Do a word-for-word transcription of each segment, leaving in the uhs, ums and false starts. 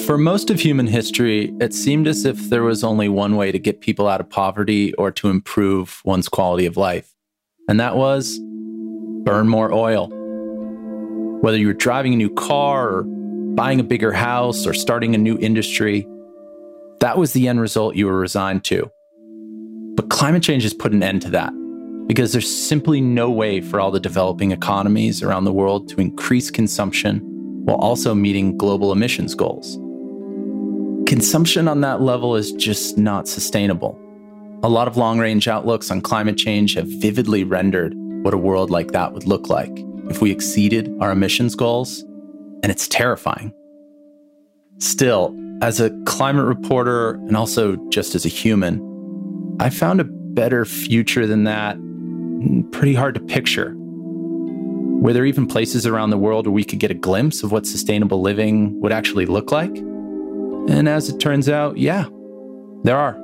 For most of human history, it seemed as if there was only one way to get people out of poverty or to improve one's quality of life. And that was burn more oil. Whether you were driving a new car or buying a bigger house or starting a new industry, that was the end result you were resigned to. But climate change has put an end to that because there's simply no way for all the developing economies around the world to increase consumption while also meeting global emissions goals. Consumption on that level is just not sustainable. A lot of long-range outlooks on climate change have vividly rendered what a world like that would look like if we exceeded our emissions goals, and it's terrifying. Still, as a climate reporter and also just as a human, I found a better future than that pretty hard to picture. Were there even places around the world where we could get a glimpse of what sustainable living would actually look like? And as it turns out, yeah, there are.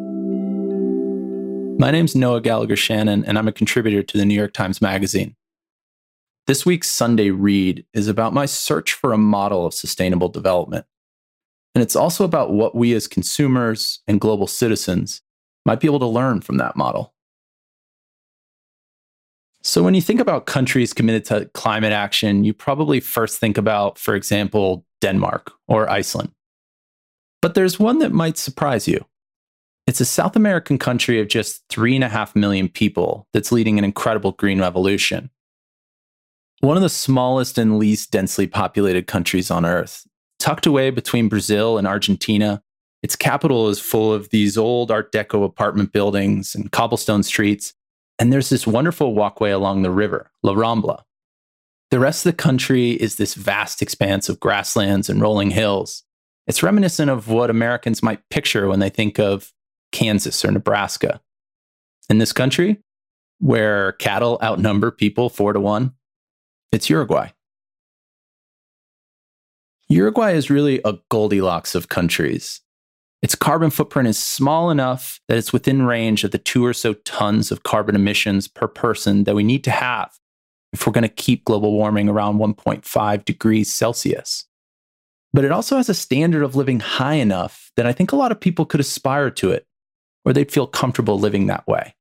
My name's Noah Gallagher Shannon, and I'm a contributor to the New York Times Magazine. This week's Sunday Read is about my search for a model of sustainable development. And it's also about what we as consumers and global citizens might be able to learn from that model. So when you think about countries committed to climate action, you probably first think about, for example, Denmark or Iceland. But there's one that might surprise you. It's a South American country of just three and a half million people that's leading an incredible green revolution. One of the smallest and least densely populated countries on Earth, tucked away between Brazil and Argentina, its capital is full of these old Art Deco apartment buildings and cobblestone streets, and there's this wonderful walkway along the river, La Rambla. The rest of the country is this vast expanse of grasslands and rolling hills. It's reminiscent of what Americans might picture when they think of Kansas or Nebraska. In this country, where cattle outnumber people four to one, it's Uruguay. Uruguay is really a Goldilocks of countries. Its carbon footprint is small enough that it's within range of the two or so tons of carbon emissions per person that we need to have if we're going to keep global warming around one point five degrees Celsius. But it also has a standard of living high enough that I think a lot of people could aspire to it, or they'd feel comfortable living that way.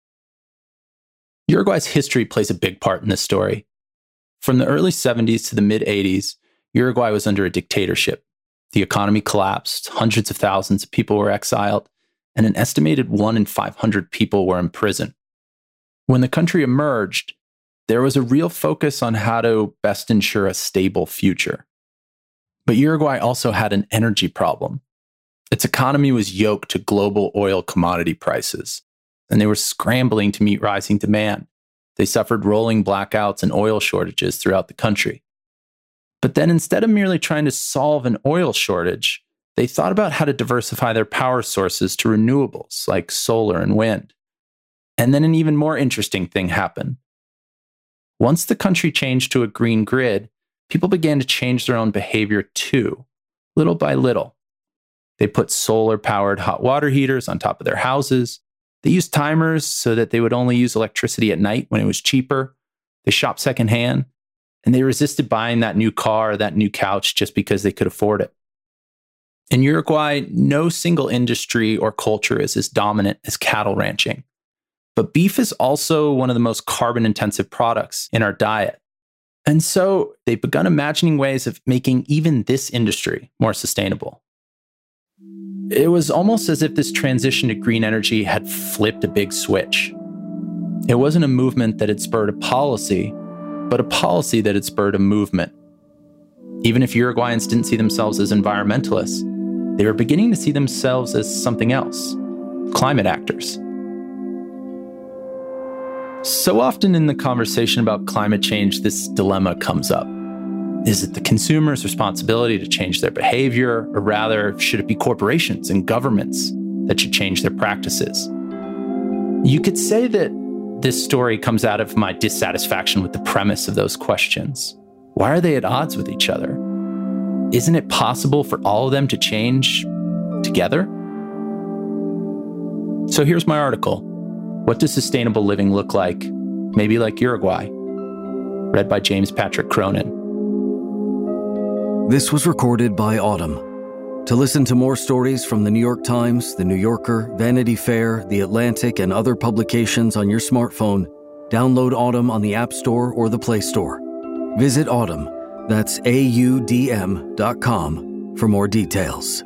Uruguay's history plays a big part in this story. From the early seventies to the mid-eighties, Uruguay was under a dictatorship. The economy collapsed, hundreds of thousands of people were exiled, and an estimated one in five hundred people were in prison. When the country emerged, there was a real focus on how to best ensure a stable future. But Uruguay also had an energy problem. Its economy was yoked to global oil commodity prices, and they were scrambling to meet rising demand. They suffered rolling blackouts and oil shortages throughout the country. But then instead of merely trying to solve an oil shortage, they thought about how to diversify their power sources to renewables like solar and wind. And then an even more interesting thing happened. Once the country changed to a green grid, people began to change their own behavior too, little by little. They put solar-powered hot water heaters on top of their houses. They used timers so that they would only use electricity at night when it was cheaper. They shopped secondhand, and they resisted buying that new car or that new couch just because they could afford it. In Uruguay, no single industry or culture is as dominant as cattle ranching. But beef is also one of the most carbon-intensive products in our diet. And so they've begun imagining ways of making even this industry more sustainable. It was almost as if this transition to green energy had flipped a big switch. It wasn't a movement that had spurred a policy, but a policy that had spurred a movement. Even if Uruguayans didn't see themselves as environmentalists, they were beginning to see themselves as something else, climate actors. So often in the conversation about climate change, this dilemma comes up. Is it the consumer's responsibility to change their behavior, or rather, should it be corporations and governments that should change their practices? You could say that this story comes out of my dissatisfaction with the premise of those questions. Why are they at odds with each other? Isn't it possible for all of them to change together? So here's my article. What does sustainable living look like? Maybe like Uruguay. Read by James Patrick Cronin. This was recorded by Autumn, To listen to more stories from The New York Times, The New Yorker, Vanity Fair, The Atlantic, and other publications on your smartphone, download Audm on the App Store or the Play Store. Visit Audm, that's A U D M dot com, for more details.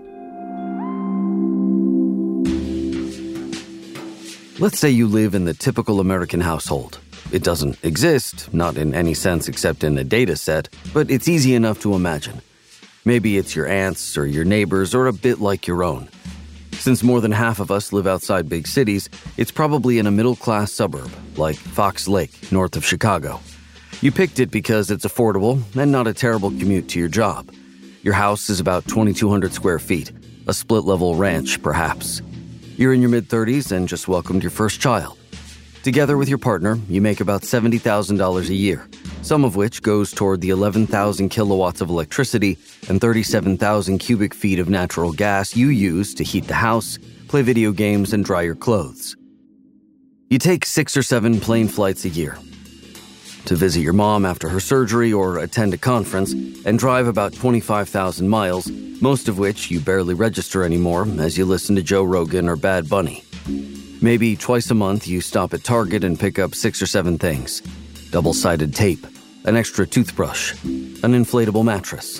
Let's say you live in the typical American household. It doesn't exist, not in any sense except in a data set, but it's easy enough to imagine. Maybe it's your aunts or your neighbors or a bit like your own. Since more than half of us live outside big cities, it's probably in a middle-class suburb, like Fox Lake, north of Chicago. You picked it because it's affordable and not a terrible commute to your job. Your house is about twenty-two hundred square feet, a split-level ranch, perhaps. You're in your mid-thirties and just welcomed your first child. Together with your partner, you make about seventy thousand dollars a year, some of which goes toward the eleven thousand kilowatts of electricity and thirty-seven thousand cubic feet of natural gas you use to heat the house, play video games, and dry your clothes. You take six or seven plane flights a year to visit your mom after her surgery or attend a conference, and drive about twenty-five thousand miles, most of which you barely register anymore as you listen to Joe Rogan or Bad Bunny. Maybe twice a month you stop at Target and pick up six or seven things. Double-sided tape, an extra toothbrush, an inflatable mattress.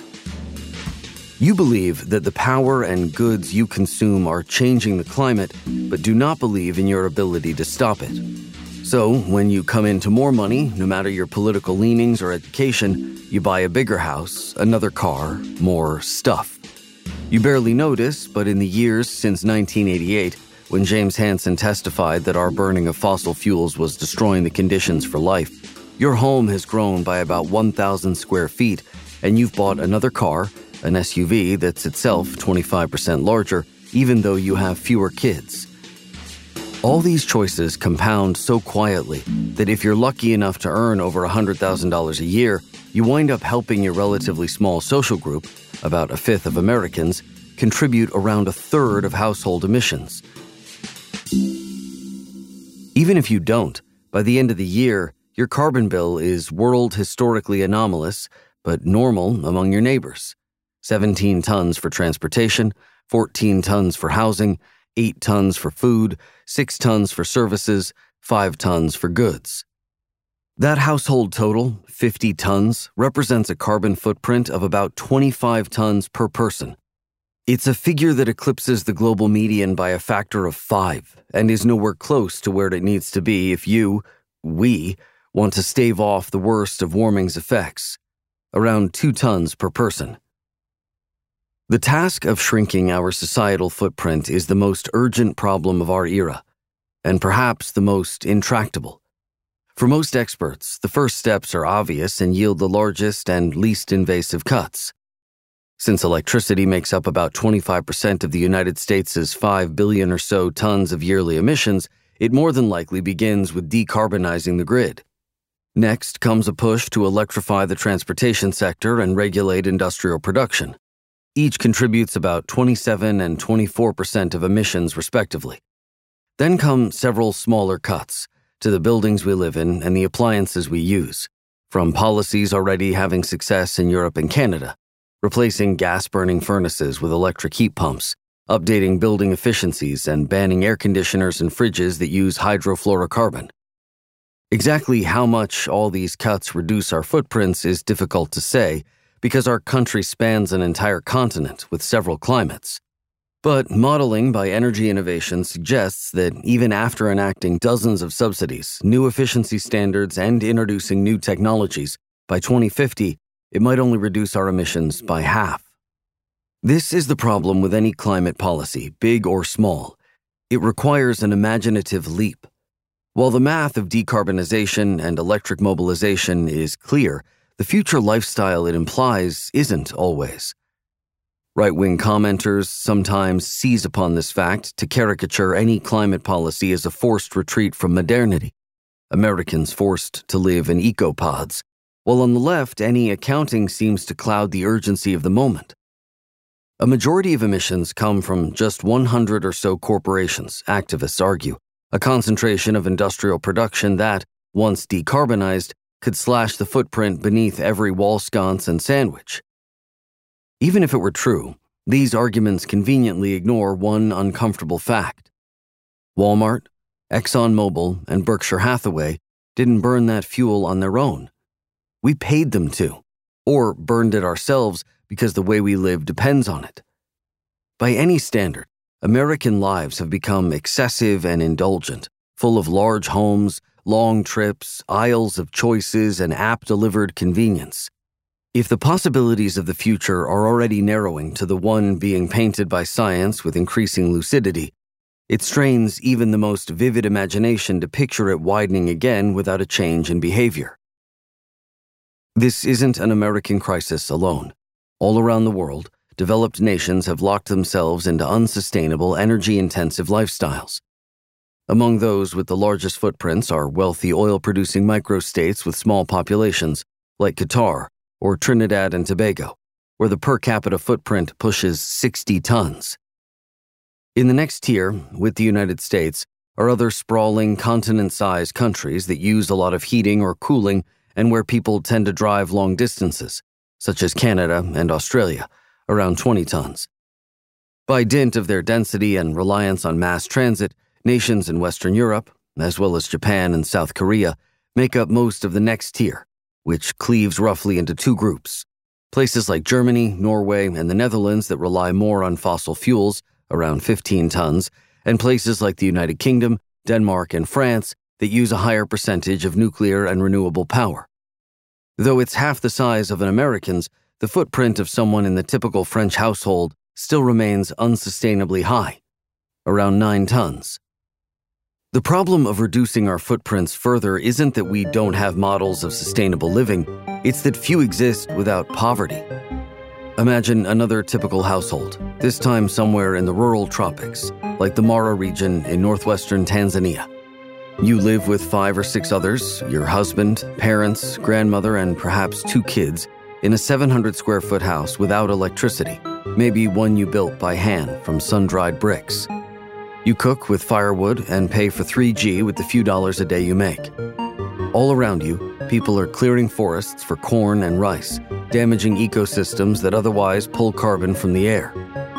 You believe that the power and goods you consume are changing the climate, but do not believe in your ability to stop it. So, when you come into more money, no matter your political leanings or education, you buy a bigger house, another car, more stuff. You barely notice, but in the years since nineteen eighty-eight, when James Hansen testified that our burning of fossil fuels was destroying the conditions for life, your home has grown by about one thousand square feet, and you've bought another car, an S U V that's itself twenty-five percent larger, even though you have fewer kids. All these choices compound so quietly that if you're lucky enough to earn over one hundred thousand dollars a year, you wind up helping your relatively small social group, about a fifth of Americans, contribute around a third of household emissions. Even if you don't, by the end of the year, your carbon bill is world historically anomalous, but normal among your neighbors. seventeen tons for transportation, fourteen tons for housing, eight tons for food, six tons for services, five tons for goods. That household total, fifty tons, represents a carbon footprint of about twenty-five tons per person. It's a figure that eclipses the global median by a factor of five and is nowhere close to where it needs to be if you, we, want to stave off the worst of warming's effects, around two tons per person. The task of shrinking our societal footprint is the most urgent problem of our era, and perhaps the most intractable. For most experts, the first steps are obvious and yield the largest and least invasive cuts. Since electricity makes up about twenty-five percent of the United States' five billion or so tons of yearly emissions, it more than likely begins with decarbonizing the grid. Next comes a push to electrify the transportation sector and regulate industrial production. Each contributes about twenty-seven and twenty-four percent of emissions, respectively. Then come several smaller cuts to the buildings we live in and the appliances we use, from policies already having success in Europe and Canada, replacing gas-burning furnaces with electric heat pumps, updating building efficiencies, and banning air conditioners and fridges that use hydrofluorocarbon. Exactly how much all these cuts reduce our footprints is difficult to say, because our country spans an entire continent with several climates. But modeling by Energy Innovation suggests that even after enacting dozens of subsidies, new efficiency standards, and introducing new technologies, by twenty fifty, it might only reduce our emissions by half. This is the problem with any climate policy, big or small. It requires an imaginative leap. While the math of decarbonization and electric mobilization is clear, the future lifestyle it implies isn't always. Right-wing commenters sometimes seize upon this fact to caricature any climate policy as a forced retreat from modernity, Americans forced to live in ecopods, while on the left, any accounting seems to cloud the urgency of the moment. A majority of emissions come from just one hundred or so corporations, activists argue, a concentration of industrial production that, once decarbonized, could slash the footprint beneath every wall sconce and sandwich. Even if it were true, These arguments conveniently ignore one uncomfortable fact. Walmart, ExxonMobil, and Berkshire Hathaway didn't burn that fuel on their own. We paid them to, or burned it ourselves because the way we live depends on it. By any standard, American lives have become excessive and indulgent, full of large homes, long trips, aisles of choices, and app-delivered convenience. If the possibilities of the future are already narrowing to the one being painted by science with increasing lucidity, it strains even the most vivid imagination to picture it widening again without a change in behavior. This isn't an American crisis alone. All around the world, developed nations have locked themselves into unsustainable, energy-intensive lifestyles. Among those with the largest footprints are wealthy oil-producing microstates with small populations, like Qatar or Trinidad and Tobago, where the per capita footprint pushes sixty tons. In the next tier, with the United States, are other sprawling, continent-sized countries that use a lot of heating or cooling and where people tend to drive long distances, such as Canada and Australia, around twenty tons. By dint of their density and reliance on mass transit, nations in Western Europe, as well as Japan and South Korea, make up most of the next tier, which cleaves roughly into two groups. Places like Germany, Norway, and the Netherlands that rely more on fossil fuels, around fifteen tons, and places like the United Kingdom, Denmark, and France that use a higher percentage of nuclear and renewable power. Though it's half the size of an American's, the footprint of someone in the typical French household still remains unsustainably high, around nine tons. The problem of reducing our footprints further isn't that we don't have models of sustainable living, it's that few exist without poverty. Imagine another typical household, this time somewhere in the rural tropics, like the Mara region in northwestern Tanzania. You live with five or six others, your husband, parents, grandmother, and perhaps two kids, in a seven hundred square foot house without electricity, maybe one you built by hand from sun-dried bricks. You cook with firewood and pay for three G with the few dollars a day you make. All around you, people are clearing forests for corn and rice, damaging ecosystems that otherwise pull carbon from the air.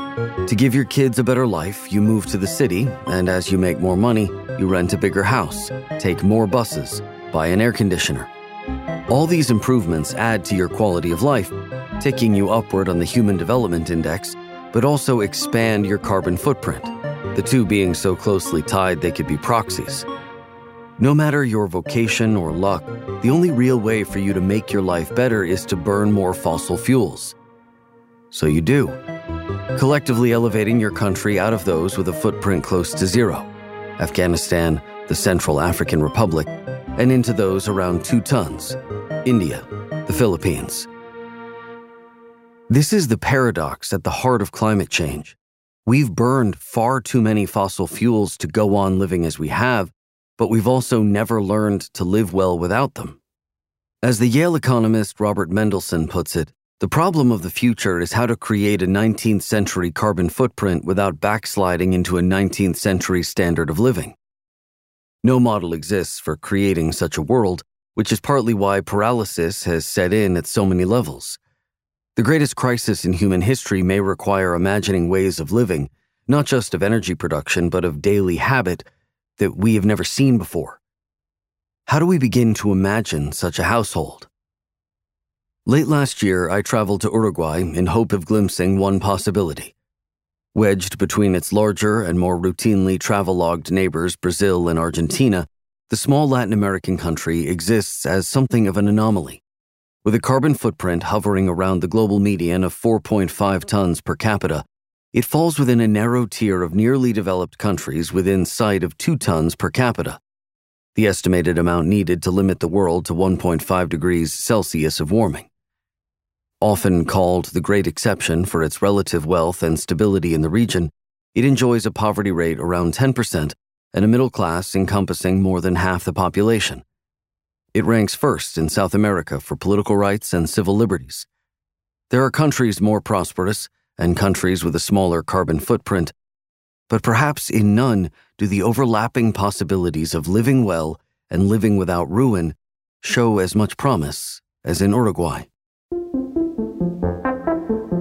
To give your kids a better life, you move to the city, and as you make more money, you rent a bigger house, take more buses, buy an air conditioner. All these improvements add to your quality of life, taking you upward on the Human Development Index, but also expand your carbon footprint, the two being so closely tied they could be proxies. No matter your vocation or luck, the only real way for you to make your life better is to burn more fossil fuels. So you do, collectively elevating your country out of those with a footprint close to zero, Afghanistan, the Central African Republic, and into those around two tons, India, the Philippines. This is the paradox at the heart of climate change. We've burned far too many fossil fuels to go on living as we have, but we've also never learned to live well without them. As the Yale economist Robert Mendelsohn puts it, the problem of the future is how to create a nineteenth century carbon footprint without backsliding into a nineteenth century standard of living. No model exists for creating such a world, which is partly why paralysis has set in at so many levels. The greatest crisis in human history may require imagining ways of living, not just of energy production, but of daily habit, that we have never seen before. How do we begin to imagine such a household? Late last year, I traveled to Uruguay in hope of glimpsing one possibility. Wedged between its larger and more routinely travelogued neighbors Brazil and Argentina, the small Latin American country exists as something of an anomaly. With a carbon footprint hovering around the global median of four point five tons per capita, it falls within a narrow tier of nearly developed countries within sight of two tons per capita, the estimated amount needed to limit the world to one point five degrees Celsius of warming. Often called the Great Exception for its relative wealth and stability in the region, it enjoys a poverty rate around ten percent and a middle class encompassing more than half the population. It ranks first in South America for political rights and civil liberties. There are countries more prosperous and countries with a smaller carbon footprint, but perhaps in none do the overlapping possibilities of living well and living without ruin show as much promise as in Uruguay.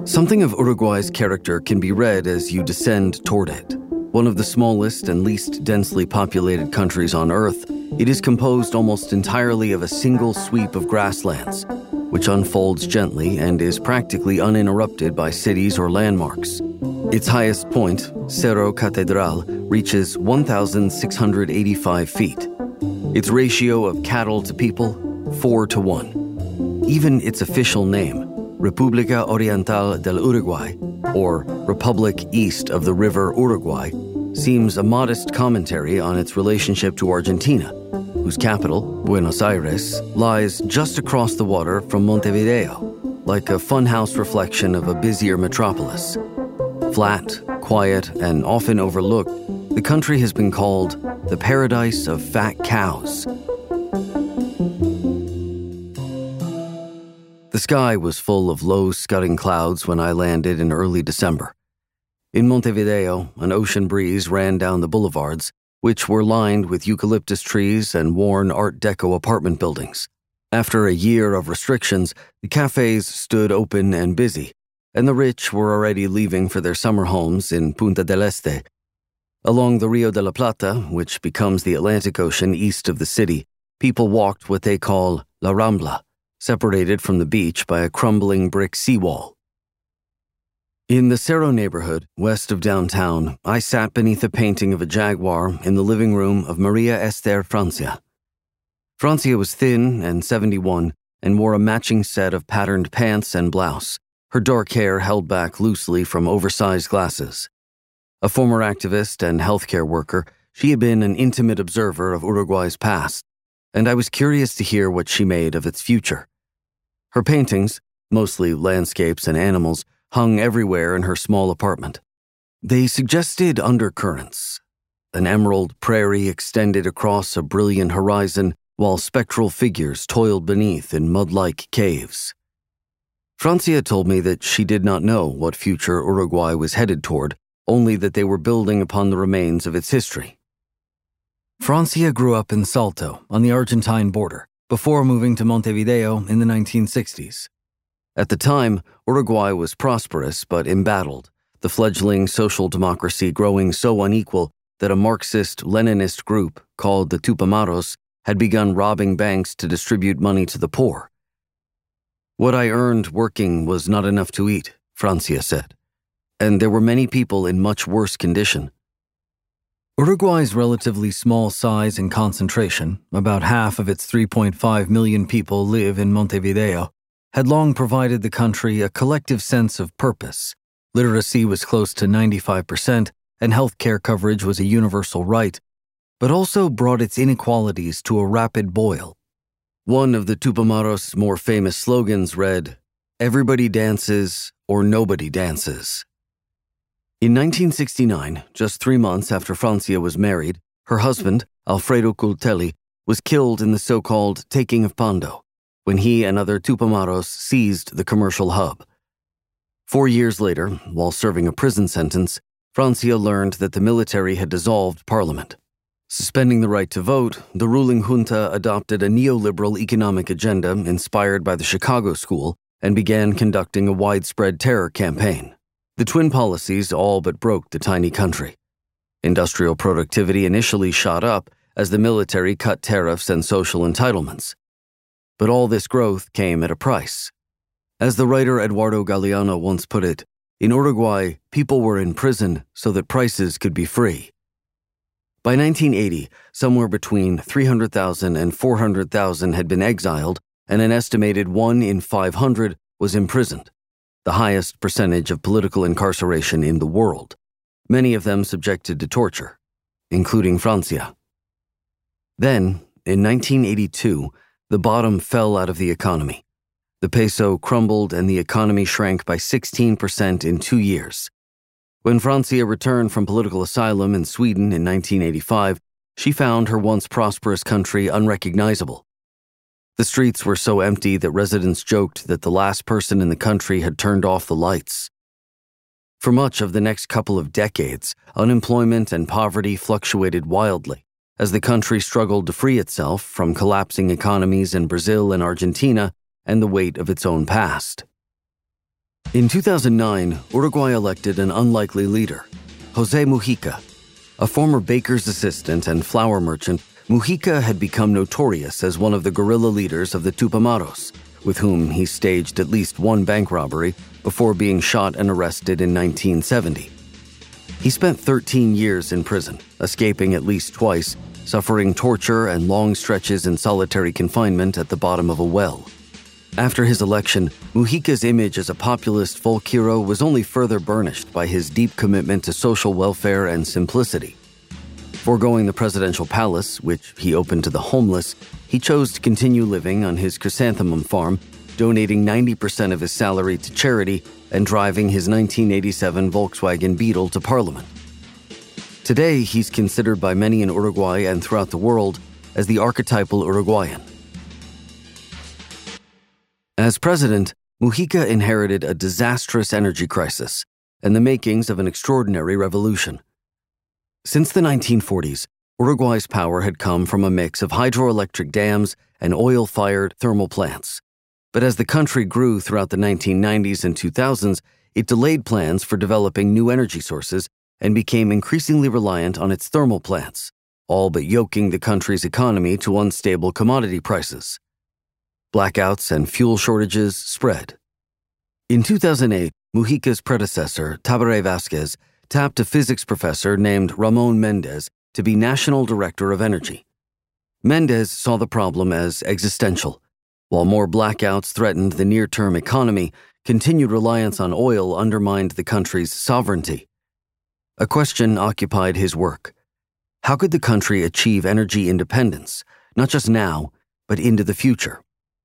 Something of Uruguay's character can be read as you descend toward it. One of the smallest and least densely populated countries on Earth, it is composed almost entirely of a single sweep of grasslands, which unfolds gently and is practically uninterrupted by cities or landmarks. Its highest point, Cerro Catedral, reaches one thousand six hundred eighty-five feet. Its ratio of cattle to people, four to one. Even its official name, República Oriental del Uruguay, or Republic East of the River Uruguay, seems a modest commentary on its relationship to Argentina, whose capital, Buenos Aires, lies just across the water from Montevideo, like a funhouse reflection of a busier metropolis. Flat, quiet, and often overlooked, the country has been called the paradise of fat cows. The sky was full of low, scudding clouds when I landed in early December. In Montevideo, an ocean breeze ran down the boulevards, which were lined with eucalyptus trees and worn Art Deco apartment buildings. After a year of restrictions, the cafes stood open and busy, and the rich were already leaving for their summer homes in Punta del Este. Along the Rio de la Plata, which becomes the Atlantic Ocean east of the city, people walked what they call La Rambla, separated from the beach by a crumbling brick seawall. In the Cerro neighborhood, west of downtown, I sat beneath a painting of a jaguar in the living room of Maria Esther Francia. Francia was thin and seventy-one and wore a matching set of patterned pants and blouse, her dark hair held back loosely from oversized glasses. A former activist and healthcare worker, she had been an intimate observer of Uruguay's past, and I was curious to hear what she made of its future. Her paintings, mostly landscapes and animals, hung everywhere in her small apartment. They suggested undercurrents. An emerald prairie extended across a brilliant horizon, while spectral figures toiled beneath in mud-like caves. Francia told me that she did not know what future Uruguay was headed toward, only that they were building upon the remains of its history. Francia grew up in Salto, on the Argentine border, before moving to Montevideo in the nineteen sixties. At the time, Uruguay was prosperous but embattled, the fledgling social democracy growing so unequal that a Marxist-Leninist group called the Tupamaros had begun robbing banks to distribute money to the poor. What I earned working was not enough to eat, Francia said, and there were many people in much worse condition. Uruguay's relatively small size and concentration, about half of its three point five million people live in Montevideo, had long provided the country a collective sense of purpose. Literacy was close to ninety-five percent, and healthcare coverage was a universal right, but also brought its inequalities to a rapid boil. One of the Tupamaros' more famous slogans read, "Everybody dances or nobody dances." In nineteen sixty-nine, just three months after Francia was married, her husband, Alfredo Cultelli, was killed in the so-called Taking of Pando, when he and other Tupamaros seized the commercial hub. Four years later, while serving a prison sentence, Francia learned that the military had dissolved parliament. Suspending the right to vote, the ruling junta adopted a neoliberal economic agenda inspired by the Chicago School and began conducting a widespread terror campaign. The twin policies all but broke the tiny country. Industrial productivity initially shot up as the military cut tariffs and social entitlements. But all this growth came at a price. As the writer Eduardo Galeano once put it, in Uruguay, people were in prison so that prices could be free. By nineteen eighty, somewhere between three hundred thousand and four hundred thousand had been exiled, and an estimated one in five hundred was imprisoned, the highest percentage of political incarceration in the world, many of them subjected to torture, including Francia. Then, in nineteen eighty-two, the bottom fell out of the economy. The peso crumbled and the economy shrank by sixteen percent in two years. When Francia returned from political asylum in Sweden in nineteen eighty-five, she found her once prosperous country unrecognizable. The streets were so empty that residents joked that the last person in the country had turned off the lights. For much of the next couple of decades, unemployment and poverty fluctuated wildly as the country struggled to free itself from collapsing economies in Brazil and Argentina and the weight of its own past. In two thousand nine, Uruguay elected an unlikely leader, José Mujica. A former baker's assistant and flour merchant, Mujica had become notorious as one of the guerrilla leaders of the Tupamaros, with whom he staged at least one bank robbery before being shot and arrested in nineteen seventy. He spent thirteen years in prison, escaping at least twice, suffering torture and long stretches in solitary confinement at the bottom of a well. After his election, Mujica's image as a populist folk hero was only further burnished by his deep commitment to social welfare and simplicity. Foregoing the presidential palace, which he opened to the homeless, he chose to continue living on his chrysanthemum farm, donating ninety percent of his salary to charity and driving his nineteen eighty-seven Volkswagen Beetle to Parliament. Today, he's considered by many in Uruguay and throughout the world as the archetypal Uruguayan. As president, Mujica inherited a disastrous energy crisis and the makings of an extraordinary revolution. Since the nineteen forties, Uruguay's power had come from a mix of hydroelectric dams and oil-fired thermal plants. But as the country grew throughout the nineteen nineties and two thousands, it delayed plans for developing new energy sources and became increasingly reliant on its thermal plants, all but yoking the country's economy to unstable commodity prices. Blackouts and fuel shortages spread. In two thousand eight, Mujica's predecessor, Tabaré Vázquez, tapped a physics professor named Ramón Méndez to be National Director of Energy. Méndez saw the problem as existential. While more blackouts threatened the near-term economy, continued reliance on oil undermined the country's sovereignty. A question occupied his work. How could the country achieve energy independence, not just now, but into the future?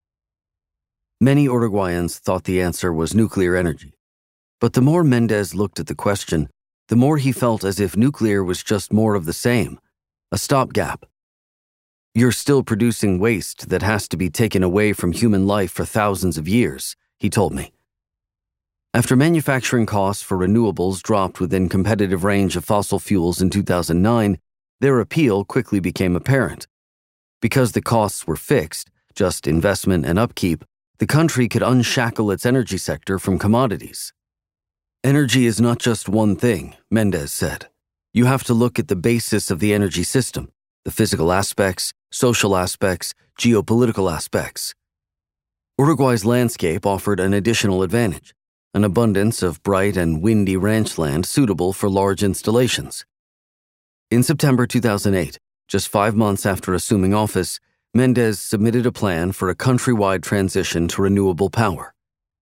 Many Uruguayans thought the answer was nuclear energy. But the more Méndez looked at the question, the more he felt as if nuclear was just more of the same, a stopgap. You're still producing waste that has to be taken away from human life for thousands of years, he told me. After manufacturing costs for renewables dropped within competitive range of fossil fuels in two thousand nine, their appeal quickly became apparent. Because the costs were fixed, just investment and upkeep, the country could unshackle its energy sector from commodities. Energy is not just one thing, Méndez said. You have to look at the basis of the energy system, the physical aspects, social aspects, geopolitical aspects. Uruguay's landscape offered an additional advantage, an abundance of bright and windy ranch land suitable for large installations. In September two thousand eight, just five months after assuming office, Méndez submitted a plan for a countrywide transition to renewable power.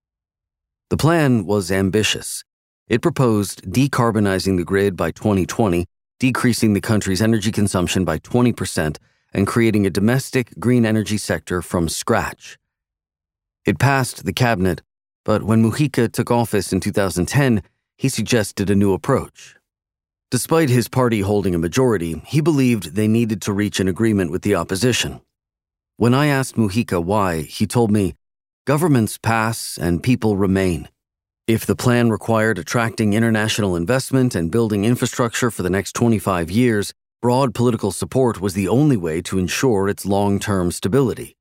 The plan was ambitious. It proposed decarbonizing the grid by twenty twenty, decreasing the country's energy consumption by twenty percent, and creating a domestic green energy sector from scratch. It passed the cabinet, but when Mujica took office in two thousand ten, he suggested a new approach. Despite his party holding a majority, he believed they needed to reach an agreement with the opposition. When I asked Mujica why, he told me, governments pass and people remain. If the plan required attracting international investment and building infrastructure for the next twenty-five years, broad political support was the only way to ensure its long-term stability.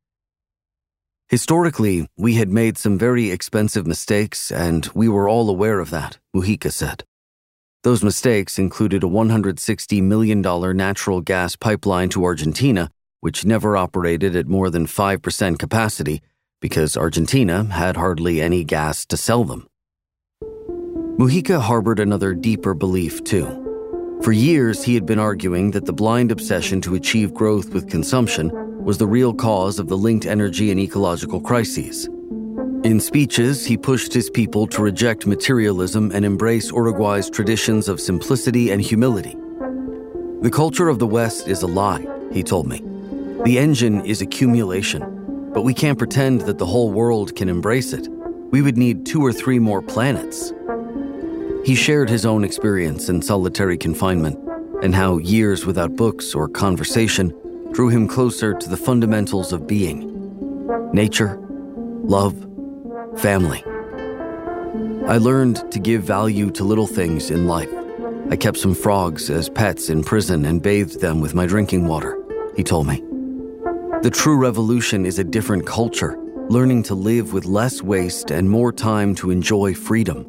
Historically, we had made some very expensive mistakes, and we were all aware of that, Mujica said. Those mistakes included a one hundred sixty million dollars natural gas pipeline to Argentina, which never operated at more than five percent capacity because Argentina had hardly any gas to sell them. Mujica harbored another deeper belief, too. For years, he had been arguing that the blind obsession to achieve growth with consumption was the real cause of the linked energy and ecological crises. In speeches, he pushed his people to reject materialism and embrace Uruguay's traditions of simplicity and humility. The culture of the West is a lie, he told me. The engine is accumulation, but we can't pretend that the whole world can embrace it. We would need two or three more planets. He shared his own experience in solitary confinement and how years without books or conversation drew him closer to the fundamentals of being: nature, love, family. I learned to give value to little things in life. I kept some frogs as pets in prison and bathed them with my drinking water, he told me. The true revolution is a different culture, learning to live with less waste and more time to enjoy freedom.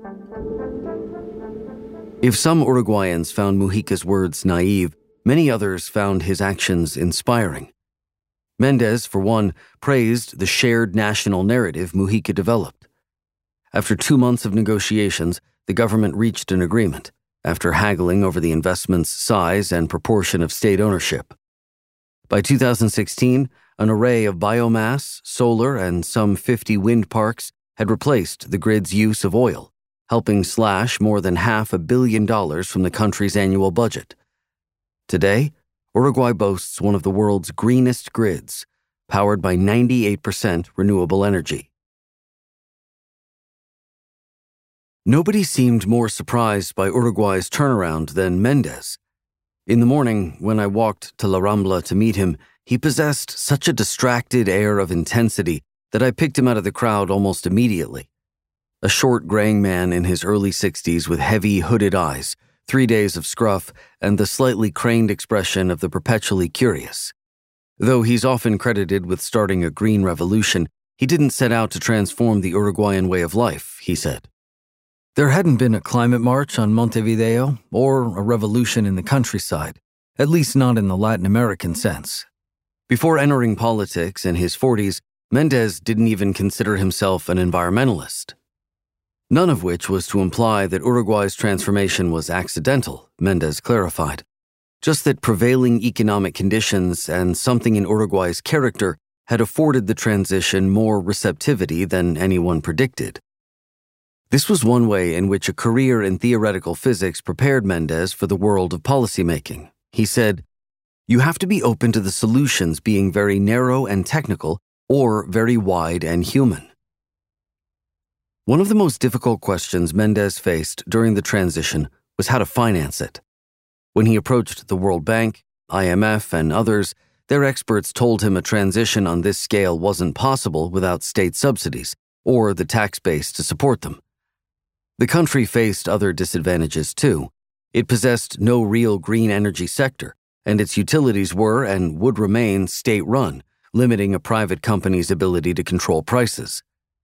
If some Uruguayans found Mujica's words naive, many others found his actions inspiring. Mendez, for one, praised the shared national narrative Mujica developed. After two months of negotiations, the government reached an agreement, after haggling over the investment's size and proportion of state ownership. By two thousand sixteen, an array of biomass, solar, and some fifty wind parks had replaced the grid's use of oil, helping slash more than half a billion dollars from the country's annual budget. Today, Uruguay boasts one of the world's greenest grids, powered by ninety-eight percent renewable energy. Nobody seemed more surprised by Uruguay's turnaround than Mendez. In the morning, when I walked to La Rambla to meet him, he possessed such a distracted air of intensity that I picked him out of the crowd almost immediately. A short, graying man in his early sixties with heavy, hooded eyes, three days of scruff, and the slightly craned expression of the perpetually curious. Though he's often credited with starting a green revolution, he didn't set out to transform the Uruguayan way of life, he said. There hadn't been a climate march on Montevideo or a revolution in the countryside, at least not in the Latin American sense. Before entering politics in his forties, Mendez didn't even consider himself an environmentalist. None of which was to imply that Uruguay's transformation was accidental, Mendez clarified. Just that prevailing economic conditions and something in Uruguay's character had afforded the transition more receptivity than anyone predicted. This was one way in which a career in theoretical physics prepared Mendez for the world of policymaking. He said, "You have to be open to the solutions being very narrow and technical or very wide and human." One of the most difficult questions Mendez faced during the transition was how to finance it. When he approached the World Bank, I M F, and others, their experts told him a transition on this scale wasn't possible without state subsidies or the tax base to support them. The country faced other disadvantages too. It possessed no real green energy sector, and its utilities were and would remain state-run, limiting a private company's ability to control prices.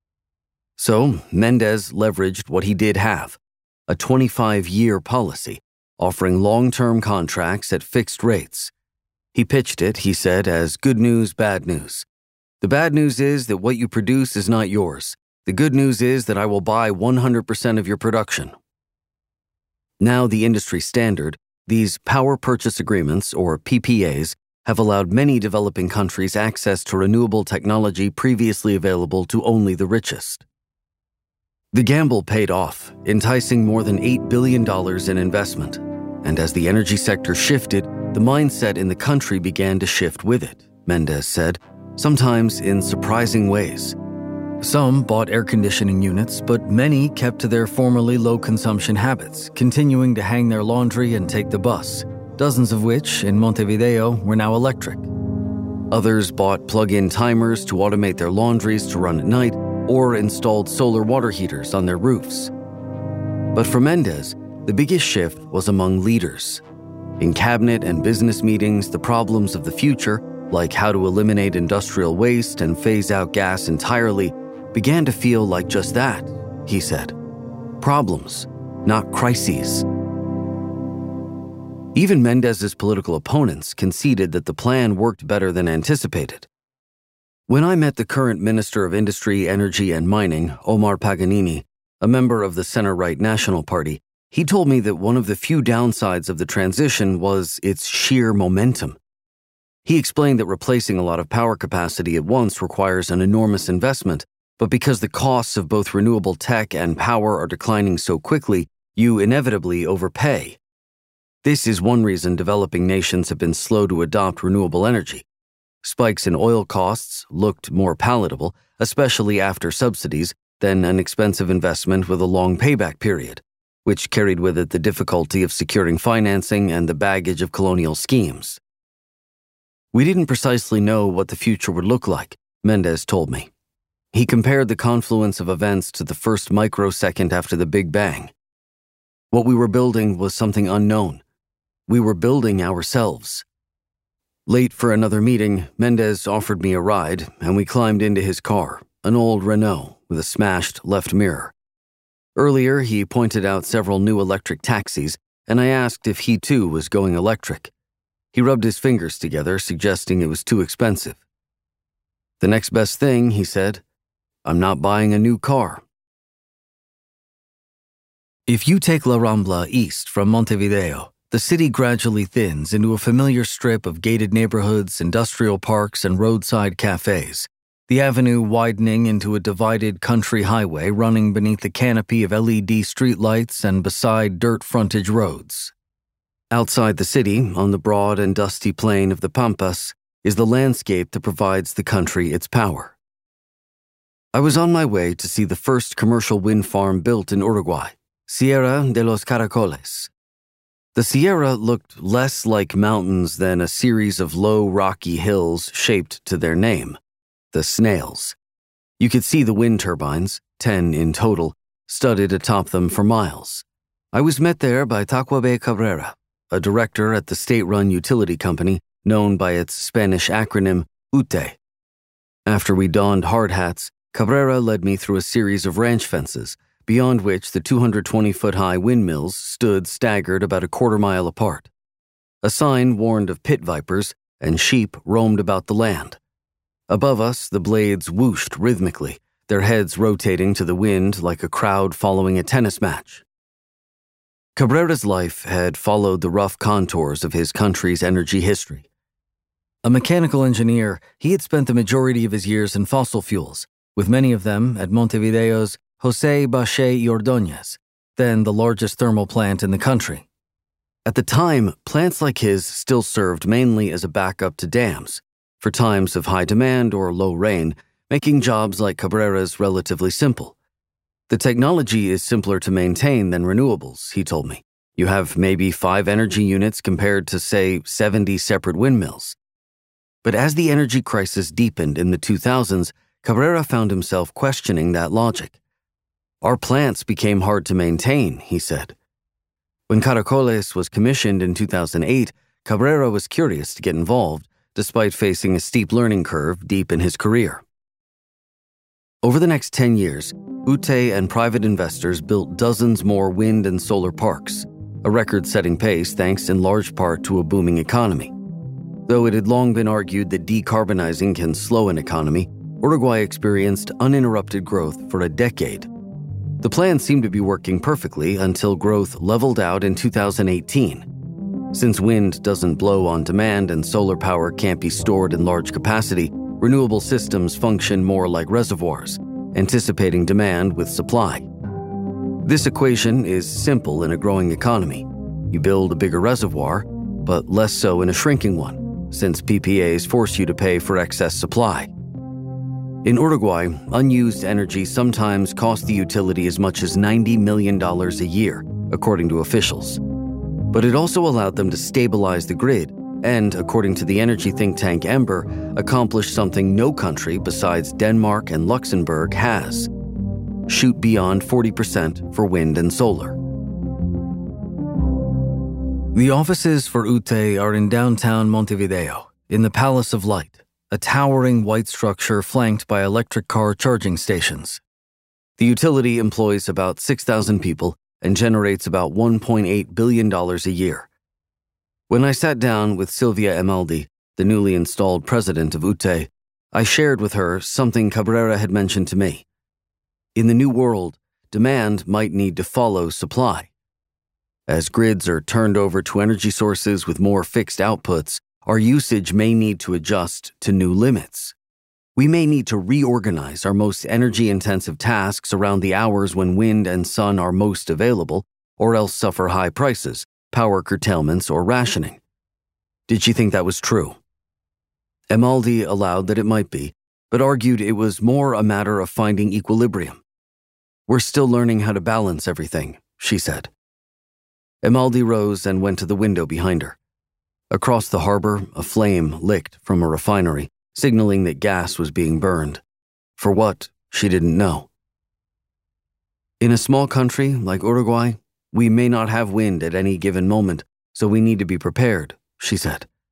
So, Mendez leveraged what he did have, a twenty-five-year policy, offering long-term contracts at fixed rates. He pitched it, he said, as good news, bad news. The bad news is that what you produce is not yours. The good news is that I will buy one hundred percent of your production. Now the industry standard, these power purchase agreements, or P P As, have allowed many developing countries access to renewable technology previously available to only the richest. The gamble paid off, enticing more than eight billion dollars in investment. And as the energy sector shifted, the mindset in the country began to shift with it, Mendez said, sometimes in surprising ways. Some bought air conditioning units, but many kept to their formerly low-consumption habits, continuing to hang their laundry and take the bus, dozens of which, in Montevideo, were now electric. Others bought plug-in timers to automate their laundries to run at night, or installed solar water heaters on their roofs. But for Mendez, the biggest shift was among leaders. In cabinet and business meetings, the problems of the future, like how to eliminate industrial waste and phase out gas entirely, began to feel like just that, he said. Problems, not crises. Even Mendez's political opponents conceded that the plan worked better than anticipated. When I met the current Minister of Industry, Energy, and Mining, Omar Paganini, a member of the center-right National Party, he told me that one of the few downsides of the transition was its sheer momentum. He explained that replacing a lot of power capacity at once requires an enormous investment, but because the costs of both renewable tech and power are declining so quickly, you inevitably overpay. This is one reason developing nations have been slow to adopt renewable energy. Spikes in oil costs looked more palatable, especially after subsidies, than an expensive investment with a long payback period, which carried with it the difficulty of securing financing and the baggage of colonial schemes. We didn't precisely know what the future would look like, Mendez told me. He compared the confluence of events to the first microsecond after the Big Bang. What we were building was something unknown. We were building ourselves. Late for another meeting, Mendez offered me a ride, and we climbed into his car, an old Renault with a smashed left mirror. Earlier, he pointed out several new electric taxis, and I asked if he too was going electric. He rubbed his fingers together, suggesting it was too expensive. The next best thing, he said, I'm not buying a new car. If you take La Rambla east from Montevideo, the city gradually thins into a familiar strip of gated neighborhoods, industrial parks, and roadside cafes, the avenue widening into a divided country highway running beneath the canopy of L E D streetlights and beside dirt frontage roads. Outside the city, on the broad and dusty plain of the Pampas, is the landscape that provides the country its power. I was on my way to see the first commercial wind farm built in Uruguay, Sierra de los Caracoles. The Sierra looked less like mountains than a series of low, rocky hills shaped to their name, the Snails. You could see the wind turbines, ten in total, studded atop them for miles. I was met there by Tacuabe Cabrera, a director at the state-run utility company known by its Spanish acronym U T E. After we donned hard hats, Cabrera led me through a series of ranch fences, beyond which the two hundred twenty foot high windmills stood staggered about a quarter mile apart. A sign warned of pit vipers, and sheep roamed about the land. Above us, the blades whooshed rhythmically, their heads rotating to the wind like a crowd following a tennis match. Cabrera's life had followed the rough contours of his country's energy history. A mechanical engineer, he had spent the majority of his years in fossil fuels, with many of them at Montevideo's José Bache y Ordóñez, then the largest thermal plant in the country. At the time, plants like his still served mainly as a backup to dams, for times of high demand or low rain, making jobs like Cabrera's relatively simple. The technology is simpler to maintain than renewables, he told me. You have maybe five energy units compared to, say, seventy separate windmills. But as the energy crisis deepened in the two thousands, Cabrera found himself questioning that logic. Our plants became hard to maintain, he said. When Caracoles was commissioned in two thousand eight, Cabrera was curious to get involved, despite facing a steep learning curve deep in his career. Over the next ten years, U T E and private investors built dozens more wind and solar parks, a record-setting pace thanks in large part to a booming economy. Though it had long been argued that decarbonizing can slow an economy, Uruguay experienced uninterrupted growth for a decade. The plan seemed to be working perfectly until growth leveled out in two thousand eighteen. Since wind doesn't blow on demand and solar power can't be stored in large capacity, renewable systems function more like reservoirs, anticipating demand with supply. This equation is simple in a growing economy. You build a bigger reservoir, but less so in a shrinking one, since P P As force you to pay for excess supply. In Uruguay, unused energy sometimes cost the utility as much as ninety million dollars a year, according to officials. But it also allowed them to stabilize the grid and, according to the energy think tank Ember, accomplish something no country besides Denmark and Luxembourg has: shoot beyond forty percent for wind and solar. The offices for U T E are in downtown Montevideo, in the Palace of Light, a towering white structure flanked by electric car charging stations. The utility employs about six thousand people and generates about one point eight billion dollars a year. When I sat down with Silvia Emaldi, the newly installed president of U T E, I shared with her something Cabrera had mentioned to me. In the new world, demand might need to follow supply. As grids are turned over to energy sources with more fixed outputs, our usage may need to adjust to new limits. We may need to reorganize our most energy-intensive tasks around the hours when wind and sun are most available, or else suffer high prices, power curtailments, or rationing. Did she think that was true? Emaldi allowed that it might be, but argued it was more a matter of finding equilibrium. We're still learning how to balance everything, she said. Emaldi rose and went to the window behind her. Across the harbor, a flame licked from a refinery, signaling that gas was being burned. For what, she didn't know. In a small country like Uruguay, we may not have wind at any given moment, so we need to be prepared, she said.